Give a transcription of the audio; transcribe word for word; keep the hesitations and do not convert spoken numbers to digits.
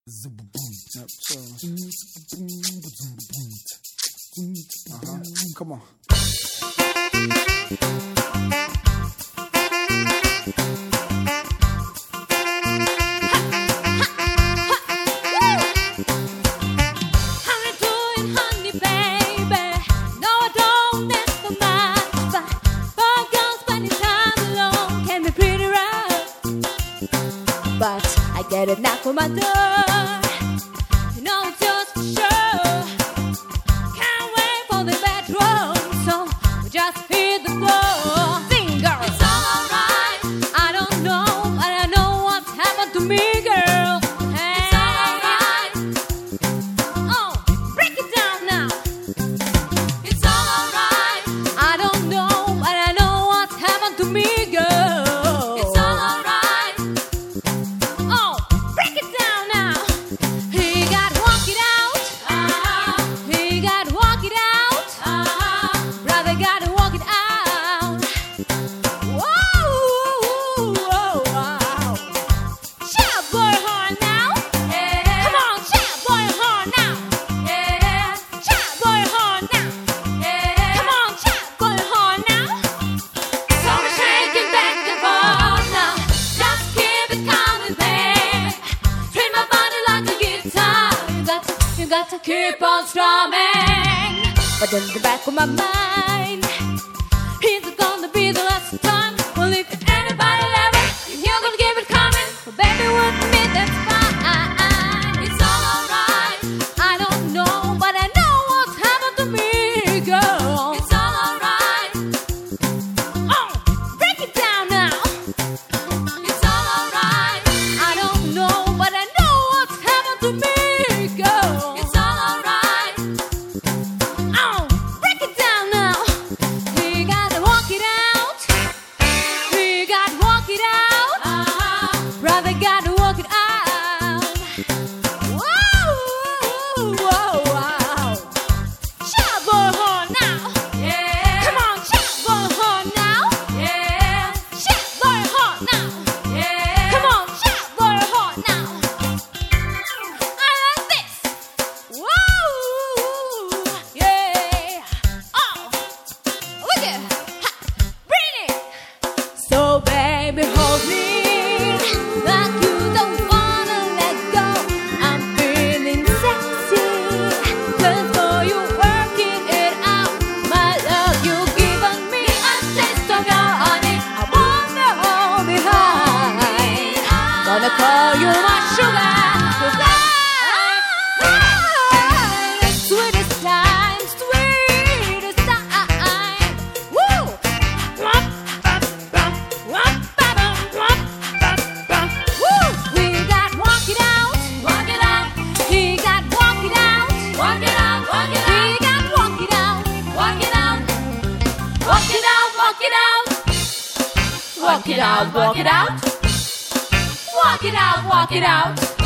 Uh-huh. Come on. But I get a knock on my door. You know it's just for sure. Can't wait for the bedroom, so we just hit the floor. Sing, girl. It's alright. I don't know, but I know what's happened to me, girl. Hey. It's alright. Oh, break it down now. It's alright. I don't know, but I know what's happened to me, girl. Got to keep on strumming, but in the back of my mind, is it gonna be the last time? Well, if anybody love it, you're gonna give it coming. Well, baby, with me, that's fine. It's all alright. I don't know, but I know what's happened to me, girl. It's all alright. Oh, break it down now. It's all alright. I don't know, but I know what's happened to me, girl. So baby, hold me like you don't wanna let go. I'm feeling sexy, cause for you working it out. My love, you've given me a taste of your honey. I wanna hold behind. Gonna call you my sugar. Sweetest time, sweetest time. Woo! Walk it out, walk it out. Walk it out, walk it out.